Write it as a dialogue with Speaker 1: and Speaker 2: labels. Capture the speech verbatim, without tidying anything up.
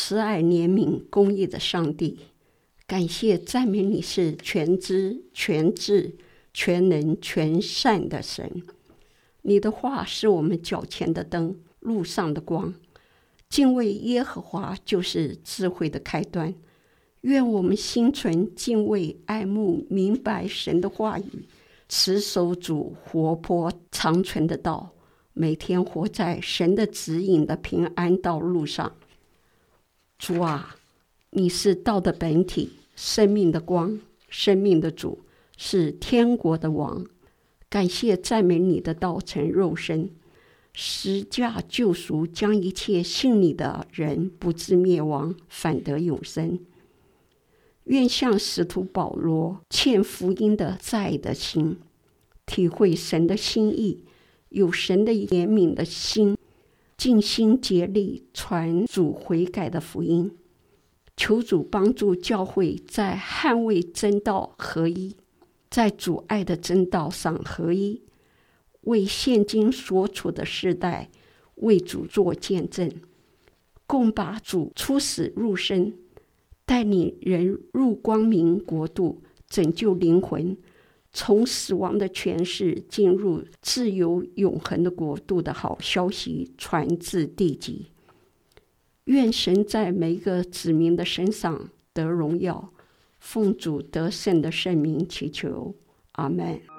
Speaker 1: 慈爱怜悯公义的上帝，感谢赞美你是全知全智全能全善的神。你的话是我们脚前的灯，路上的光。敬畏耶和华就是智慧的开端。愿我们心存敬畏爱慕明白神的话语，持守主活泼长存的道，每天活在神的指引的平安道路上。主啊，你是道的本体，生命的光，生命的主，是天国的王。感谢赞美你的道成肉身，十架救赎，将一切信你的人不致灭亡，反得永生。愿像使徒保罗欠福音的债的心，体会神的心意，有神的怜悯的心，尽心竭力传主悔改的福音。求主帮助教会在捍卫真道合一，在主爱的真道上合一，为现今所处的世代为主做见证，共把主出死入生，带领人入光明国度，拯救灵魂，从死亡的权势进入自由永恒的国度的好消息传至地极。愿神在每一个子民的身上得荣耀，奉主得胜的圣名祈求，阿们。